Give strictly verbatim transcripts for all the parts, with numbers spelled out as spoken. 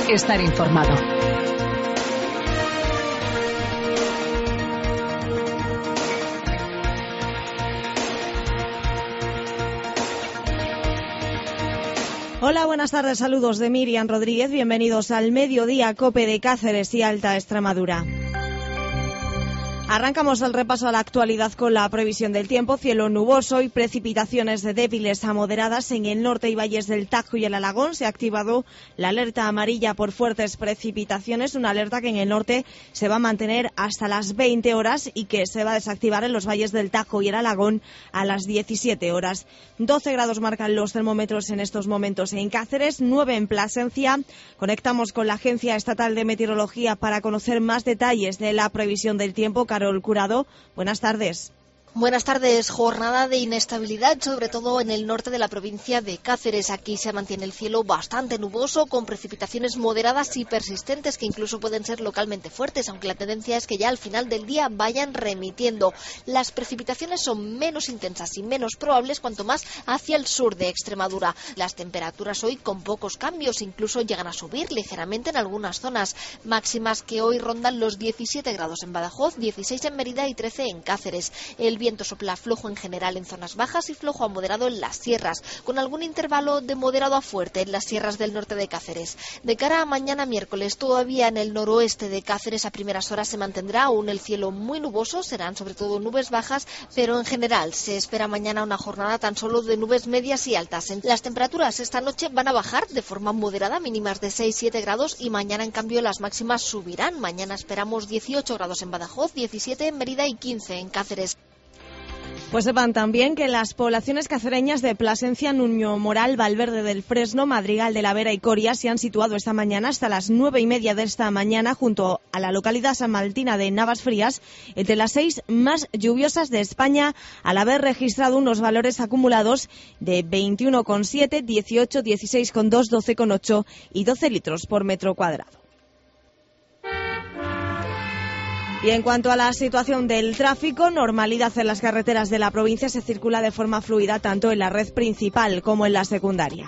estar informado. Hola, buenas tardes, saludos de Miriam Rodríguez, bienvenidos al Mediodía COPE de Cáceres y Alta Extremadura. Arrancamos el repaso a la actualidad con la previsión del tiempo. Cielo nuboso y precipitaciones de débiles a moderadas en el norte y valles del Tajo y el Alagón. Se ha activado la alerta amarilla por fuertes precipitaciones, una alerta que en el norte se va a mantener hasta las veinte horas y que se va a desactivar en los valles del Tajo y el Alagón a las diecisiete horas. doce grados marcan los termómetros en estos momentos en Cáceres, nueve en Plasencia. Conectamos con la Agencia Estatal de Meteorología para conocer más detalles de la previsión del tiempo. Carol Curado, buenas tardes. Buenas tardes. Jornada de inestabilidad, sobre todo en el norte de la provincia de Cáceres. Aquí se mantiene el cielo bastante nuboso, con precipitaciones moderadas y persistentes que incluso pueden ser localmente fuertes, aunque la tendencia es que ya al final del día vayan remitiendo. Las precipitaciones son menos intensas y menos probables cuanto más hacia el sur de Extremadura. Las temperaturas hoy con pocos cambios, incluso llegan a subir ligeramente en algunas zonas. Máximas que hoy rondan los diecisiete grados en Badajoz, dieciséis en Mérida y trece en Cáceres. El viento sopla flojo en general en zonas bajas y flojo a moderado en las sierras, con algún intervalo de moderado a fuerte en las sierras del norte de Cáceres. De cara a mañana miércoles, todavía en el noroeste de Cáceres a primeras horas se mantendrá aún el cielo muy nuboso, serán sobre todo nubes bajas, pero en general se espera mañana una jornada tan solo de nubes medias y altas. Las temperaturas esta noche van a bajar de forma moderada, mínimas de seis a siete grados, y mañana en cambio las máximas subirán. Mañana esperamos dieciocho grados en Badajoz, diecisiete en Mérida y quince en Cáceres. Pues sepan también que las poblaciones cacereñas de Plasencia, Nuño Moral, Valverde del Fresno, Madrigal de la Vera y Coria se han situado esta mañana hasta las nueve y media de esta mañana junto a la localidad sanmaltina de Navas Frías, entre las seis más lluviosas de España, al haber registrado unos valores acumulados de veintiuno coma siete, dieciocho, dieciséis coma dos, doce coma ocho y doce litros por metro cuadrado. Y en cuanto a la situación del tráfico, normalidad en las carreteras de la provincia, se circula de forma fluida tanto en la red principal como en la secundaria.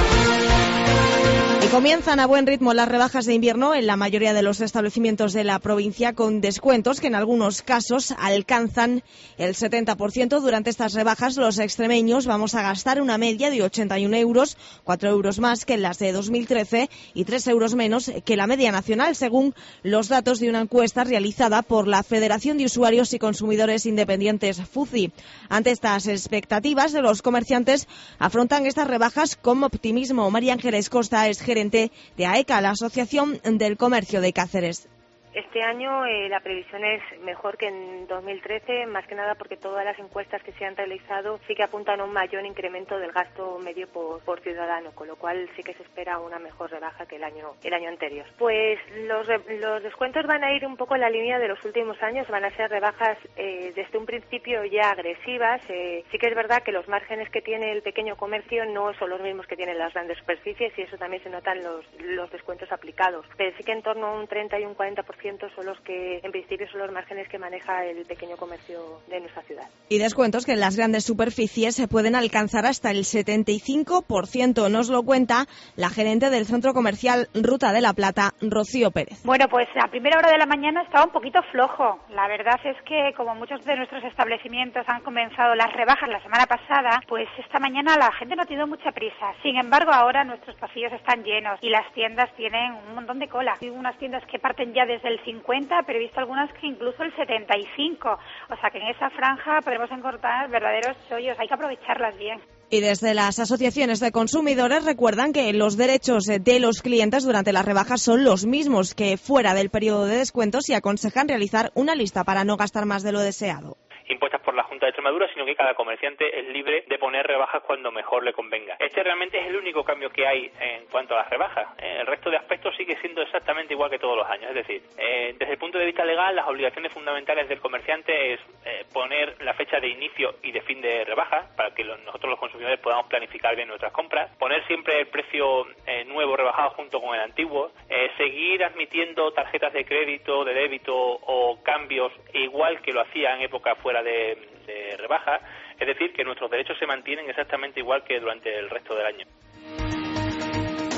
Y comienzan a buen ritmo las rebajas de invierno en la mayoría de los establecimientos de la provincia, con descuentos que en algunos casos alcanzan el setenta por ciento. Durante estas rebajas los extremeños vamos a gastar una media de ochenta y un euros, cuatro euros más que en las de dos mil trece y tres euros menos que la media nacional, según los datos de una encuesta realizada por la Federación de Usuarios y Consumidores Independientes, F U C I. Ante estas expectativas, los comerciantes afrontan estas rebajas con optimismo. María Ángeles Costa es gerente de AECA, la Asociación del Comercio de Cáceres. Este año eh, la previsión es mejor que en dos mil trece, más que nada porque todas las encuestas que se han realizado sí que apuntan a un mayor incremento del gasto medio por, por ciudadano, con lo cual sí que se espera una mejor rebaja que el año el año anterior. Pues los, los descuentos van a ir un poco en la línea de los últimos años, van a ser rebajas eh, desde un principio ya agresivas. Eh, sí que es verdad que los márgenes que tiene el pequeño comercio no son los mismos que tienen las grandes superficies y eso también se notan los, los descuentos aplicados, pero sí que en torno a un treinta y un cuarenta por ciento son los que en principio son los márgenes que maneja el pequeño comercio de nuestra ciudad. Y descuentos que en las grandes superficies se pueden alcanzar hasta el setenta y cinco por ciento. Nos lo cuenta la gerente del Centro Comercial Ruta de la Plata, Rocío Pérez. Bueno, pues a primera hora de la mañana estaba un poquito flojo. La verdad es que como muchos de nuestros establecimientos han comenzado las rebajas la semana pasada, pues esta mañana la gente no ha tenido mucha prisa. Sin embargo, ahora nuestros pasillos están llenos y las tiendas tienen un montón de cola. Hay unas tiendas que parten ya desde el cincuenta, pero he visto algunas que incluso el setenta y cinco. O sea que en esa franja podremos encontrar verdaderos chollos. Hay que aprovecharlas bien. Y desde las asociaciones de consumidores recuerdan que los derechos de los clientes durante las rebajas son los mismos que fuera del periodo de descuentos y aconsejan realizar una lista para no gastar más de lo deseado. Impuestas por la Junta de Extremadura, sino que cada comerciante es libre de poner rebajas cuando mejor le convenga. Este realmente es el único cambio que hay en cuanto a las rebajas. El resto de aspectos sigue siendo exactamente igual que todos los años. Es decir, eh, desde el punto de vista legal, las obligaciones fundamentales del comerciante es eh, poner la fecha de inicio y de fin de rebaja para que los, nosotros los consumidores podamos planificar bien nuestras compras, poner siempre el precio eh, nuevo rebajado junto con el antiguo, eh, seguir admitiendo tarjetas de crédito, de débito o cambios igual que lo hacía en época fuera De, de rebaja, es decir, que nuestros derechos se mantienen exactamente igual que durante el resto del año.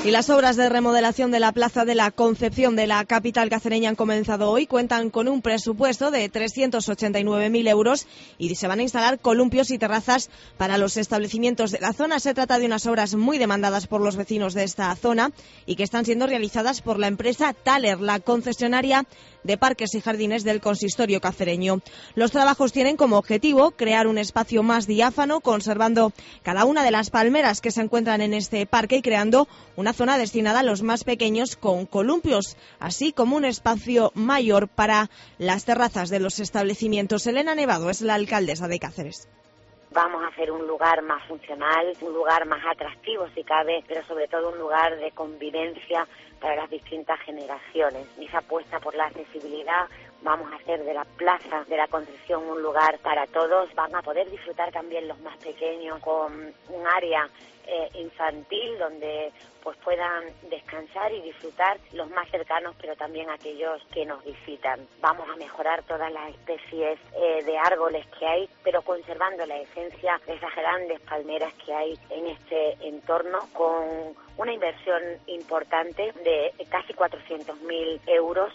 Y las obras de remodelación de la Plaza de la Concepción de la capital cacereña han comenzado hoy. Cuentan con un presupuesto de trescientos ochenta y nueve mil euros y se van a instalar columpios y terrazas para los establecimientos de la zona. Se trata de unas obras muy demandadas por los vecinos de esta zona y que están siendo realizadas por la empresa Thaler, la concesionaria de parques y jardines del consistorio cacereño. Los trabajos tienen como objetivo crear un espacio más diáfano, conservando cada una de las palmeras que se encuentran en este parque y creando una zona destinada a los más pequeños con columpios, así como un espacio mayor para las terrazas de los establecimientos. Elena Nevado es la alcaldesa de Cáceres. Vamos a hacer un lugar más funcional, un lugar más atractivo si cabe, pero sobre todo un lugar de convivencia para las distintas generaciones. Y esa apuesta por la accesibilidad, vamos a hacer de la Plaza de la Concepción un lugar para todos. Van a poder disfrutar también los más pequeños con un área eh, infantil donde pues puedan descansar y disfrutar los más cercanos, pero también aquellos que nos visitan. Vamos a mejorar todas las especies eh, de árboles que hay, pero conservando la esencia de esas grandes palmeras que hay en este entorno, con una inversión importante de casi cuatrocientos mil euros.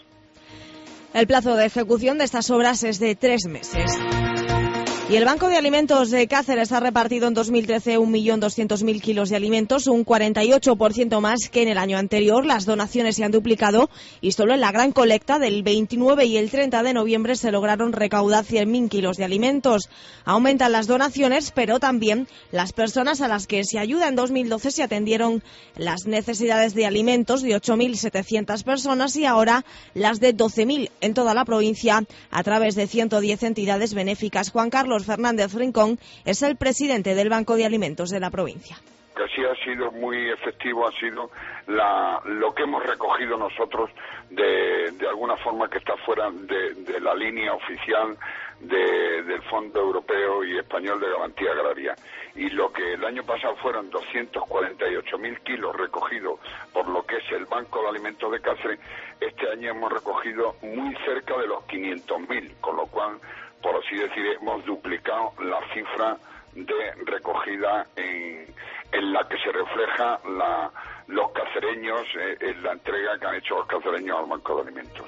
El plazo de ejecución de estas obras es de tres meses. Y el Banco de Alimentos de Cáceres ha repartido en dos mil trece un millón doscientos mil kilos de alimentos, un cuarenta y ocho por ciento más que en el año anterior. Las donaciones se han duplicado y solo en la gran colecta del veintinueve y el treinta de noviembre se lograron recaudar cien mil kilos de alimentos. Aumentan las donaciones, pero también las personas a las que se ayuda. En dos mil doce se atendieron las necesidades de alimentos de ocho mil setecientas personas y ahora las de doce mil en toda la provincia a través de ciento diez entidades benéficas. Juan Carlos Fernández Rincón es el presidente del Banco de Alimentos de la provincia. Lo que sí ha sido muy efectivo ha sido la, lo que hemos recogido nosotros de, de alguna forma que está fuera de, de la línea oficial de, del Fondo Europeo y Español de Garantía Agraria. Y lo que el año pasado fueron doscientos cuarenta y ocho mil kilos recogidos por lo que es el Banco de Alimentos de Cáceres, este año hemos recogido muy cerca de los quinientos mil, con lo cual, por así decir, hemos duplicado la cifra de recogida en, en la que se refleja la, los cacereños, eh, en la entrega que han hecho los cacereños al Banco de Alimentos.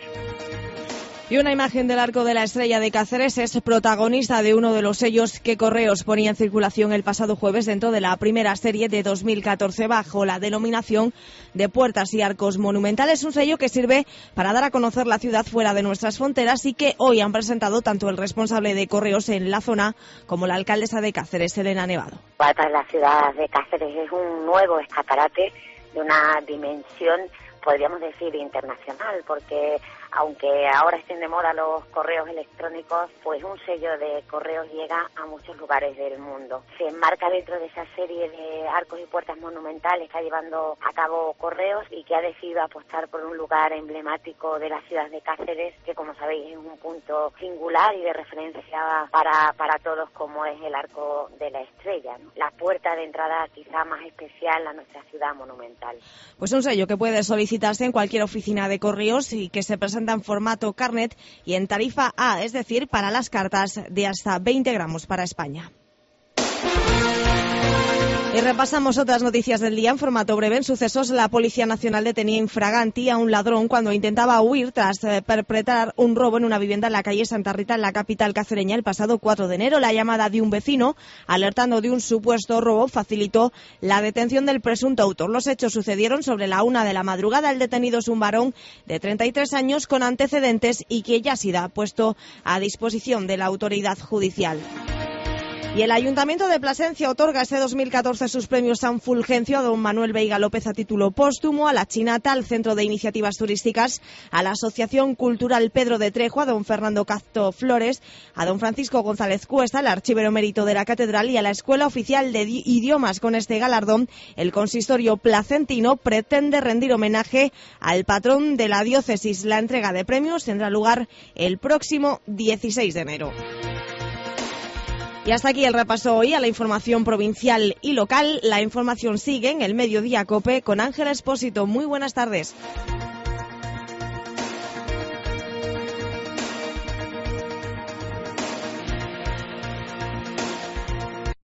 Y una imagen del Arco de la Estrella de Cáceres es protagonista de uno de los sellos que Correos ponía en circulación el pasado jueves dentro de la primera serie de dos mil catorce bajo la denominación de Puertas y Arcos Monumentales. Un sello que sirve para dar a conocer la ciudad fuera de nuestras fronteras y que hoy han presentado tanto el responsable de Correos en la zona como la alcaldesa de Cáceres, Elena Nevado. Para la ciudad de Cáceres es un nuevo escaparate de una dimensión, podríamos decir, internacional, porque aunque ahora estén de moda los correos electrónicos, pues un sello de Correos llega a muchos lugares del mundo. Se enmarca dentro de esa serie de arcos y puertas monumentales que está llevando a cabo Correos y que ha decidido apostar por un lugar emblemático de la ciudad de Cáceres, que como sabéis es un punto singular y de referencia para, para todos, como es el Arco de la Estrella, ¿no? La puerta de entrada quizá más especial a nuestra ciudad monumental. Pues un sello que puede solicitarse en cualquier oficina de Correos y que se presenta en formato carnet y en tarifa A, es decir, para las cartas de hasta veinte gramos para España. Y repasamos otras noticias del día en formato breve. En sucesos, la Policía Nacional detenía infraganti a un ladrón cuando intentaba huir tras eh, perpetrar un robo en una vivienda en la calle Santa Rita, en la capital cacereña, el pasado cuatro de enero. La llamada de un vecino, alertando de un supuesto robo, facilitó la detención del presunto autor. Los hechos sucedieron sobre la una de la madrugada. El detenido es un varón de treinta y tres años con antecedentes y que ya ha sido puesto a disposición de la autoridad judicial. Y el Ayuntamiento de Plasencia otorga este dos mil catorce sus premios San Fulgencio a don Manuel Veiga López a título póstumo, a la Chinata, al Centro de Iniciativas Turísticas, a la Asociación Cultural Pedro de Trejo, a don Fernando Cazto Flores, a don Francisco González Cuesta, al archivero emérito de la Catedral y a la Escuela Oficial de Idiomas. Con este galardón, el consistorio placentino pretende rendir homenaje al patrón de la diócesis. La entrega de premios tendrá lugar el próximo dieciséis de enero. Y hasta aquí el repaso hoy a la información provincial y local. La información sigue en el Mediodía COPE con Ángel Expósito. Muy buenas tardes.